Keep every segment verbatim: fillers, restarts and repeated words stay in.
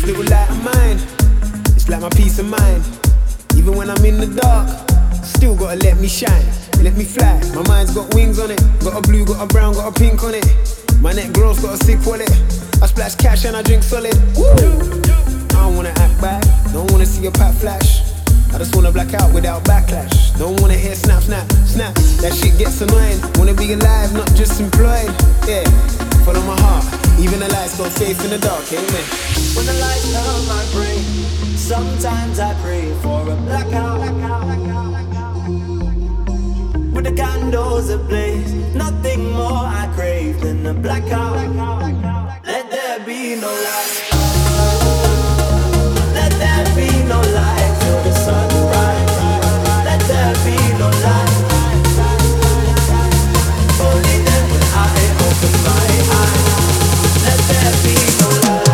This little light of mine, it's like my peace of mind. Even when I'm in the dark, still gotta let me shine, let me fly. My mind's got wings on it, got a blue, got a brown, got a pink on it. My neck grows, got a sick wallet. I splash cash and I drink solid. Woo! I don't wanna act bad, don't wanna see a pack flash. I just wanna black out without backlash. Don't wanna hear snap, snap, snap. That shit gets annoying. Wanna be alive, not just employed. Yeah, follow my heart. Even the lights got faith in the dark, amen. When the lights numb my brain, sometimes I pray for a blackout. With the candles ablaze, nothing more I crave than a blackout. Let there be no light. Let there be no light till the sunrise. Let there be no light. Only then will I open my eyes. Let there be no light.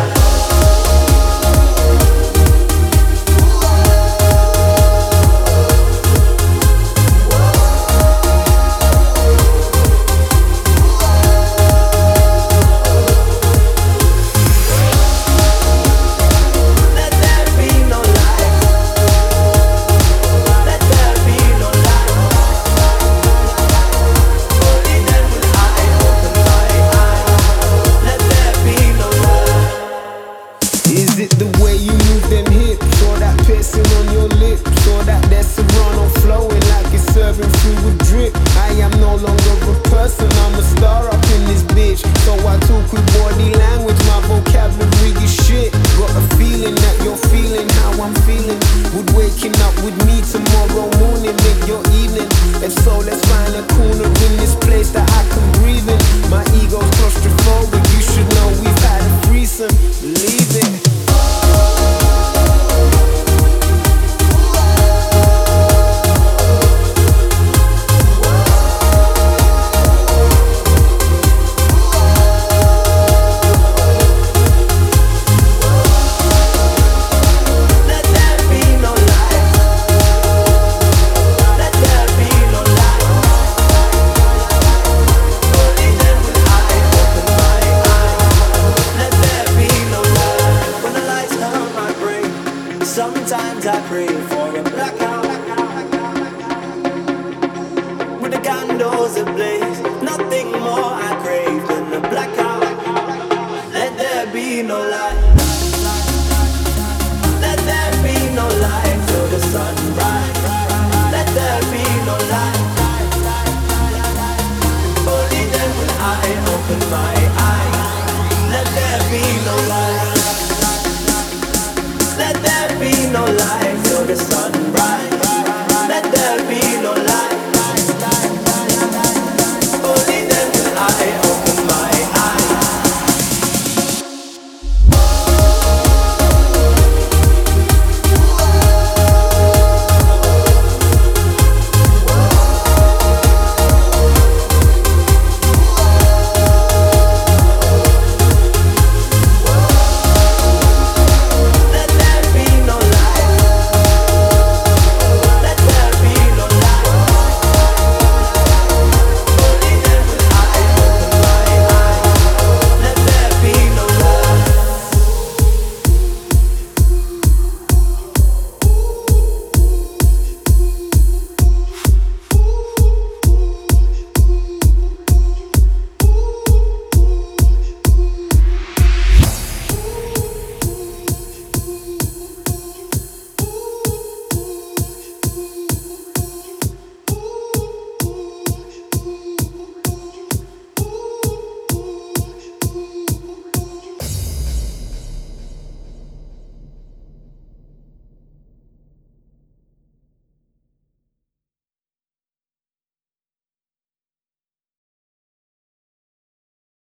Sometimes I pray for a blackout. With the candles ablaze, nothing more I crave than a blackout. Let there be no light.